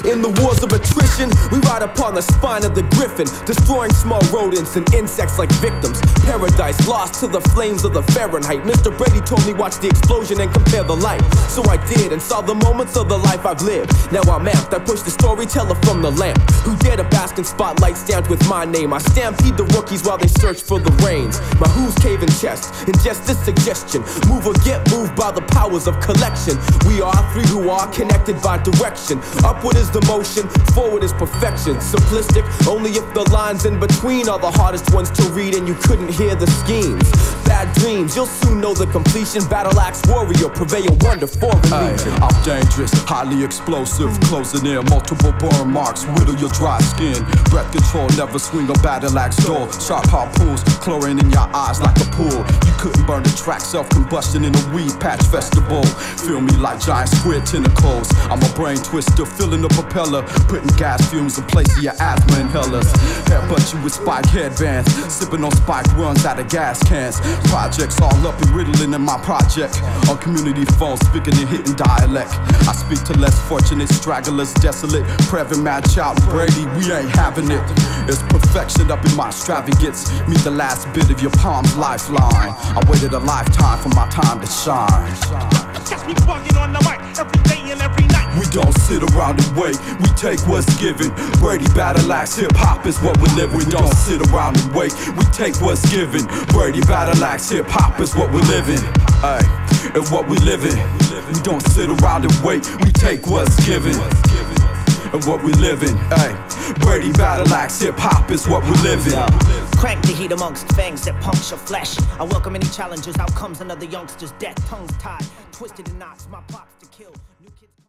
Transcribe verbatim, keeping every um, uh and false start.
In the wars of attrition, we ride upon the spine of the griffin, destroying small rodents and insects like victims. Paradise lost to the flames of the Fahrenheit. Mister Brady told me watch the explosion and compare the light. So I did and saw the moments of the life I've lived. Now I'm amped, I push the storyteller from the lamp. Who dare to bask in spotlight stamped with my name? I stampede the rookies while they search for the reins. My who's caving chest, ingest this suggestion. Move or get moved by the powers of collection. We are three who are connected by direction. Upward is the motion, forward is perfection. Simplistic, only if the lines in between are the hardest ones to read and you couldn't hear the schemes. Bad dreams, you'll soon know the completion. Battle axe warrior, prevail wonder for a legion. I'm dangerous, highly explosive, closing in, multiple burn marks, whittle your dry skin. Breath control, never swing a battle axe door. Sharp harpoons, chlorine in your eyes like a pool. You couldn't burn the track, self-combustion in a weed patch festival. Feel me like giant squid tentacles. I'm a brain twister, filling the propeller, putting gas fumes in place of your asthma inhalers. Headbutt you with spike headbands, sipping on spike runs out of gas cans. Projects all up and riddling in my project. On community phones, speaking and hitting dialect. I speak to less fortunate stragglers, desolate. Previn, Mad Child, Brady, we ain't having it. It's perfection up in my extravagance. Meet the last bit of your palm's lifeline. I waited a lifetime for my time to shine. Catch me bugging on the mic every day and every night. We don't sit around and wait, we take what's given. Brady battle axe, hip hop is what we live. We don't sit around and wait, we take what's given. Brady battle axe, hip hop is what we live in. Ay, and what we live in. We don't sit around and wait, we take what's given. And what we live in. Ay, Brady battle axe, hip hop is what we live in. Crank the heat amongst fangs that puncture flesh. I welcome any challenges, out comes another youngster's death. Tongues tied, twisted in knots, my plots to kill. New kids